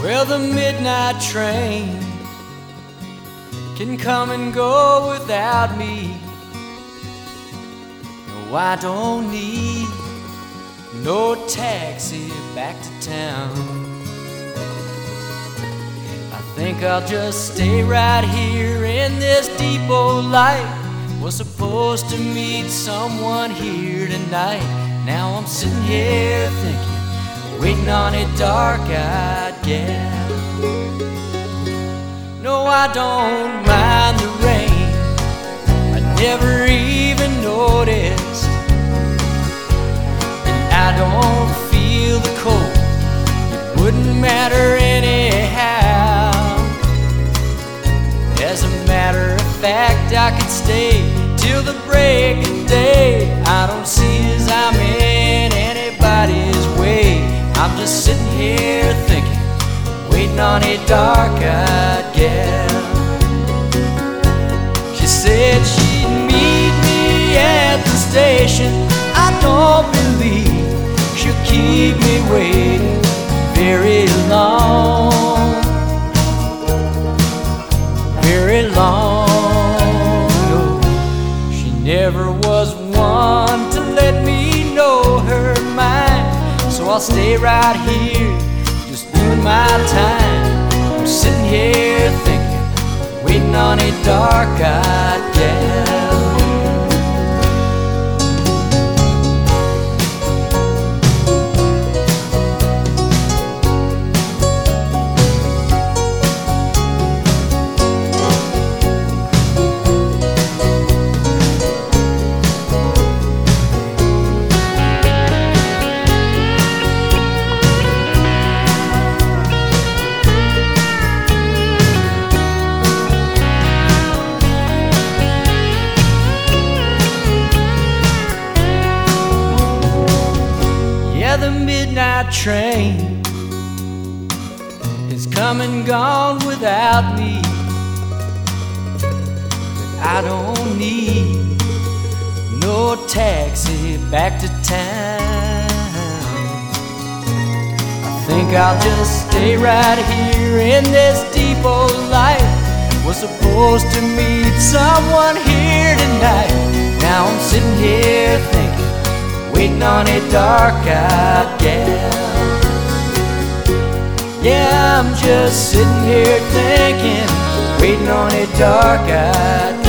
Well, the midnight train can come and go without me. No, I don't need no taxi back to town. I think I'll just stay right here in this depot light. Was supposed to meet someone here tonight. Now I'm sitting here thinking, waiting on a dark-eyed gal. No, I don't mind the rain, I never even noticed. And I don't feel the cold, it wouldn't matter anyhow. As a matter of fact, I could stay till the break of day. I don't see as I'm in anybody's way. I'm just sitting here thinking, waiting on a dark-eyed gal. She said she'd meet me at the station. I don't believe she'll keep me waiting very long, very long. No, she never was one to let me know her mind. So I'll stay right here, just doing my time. I'm sitting here thinking, waiting on a dark-eyed gal. The midnight train is come and gone without me. But I don't need no taxi back to town. I think I'll just stay right here in this depot light. Was supposed to meet someone here tonight. Now I'm sitting here thinking, waiting on a dark-eyed gal. Yeah, I'm just sitting here thinking, waiting on a dark-eyed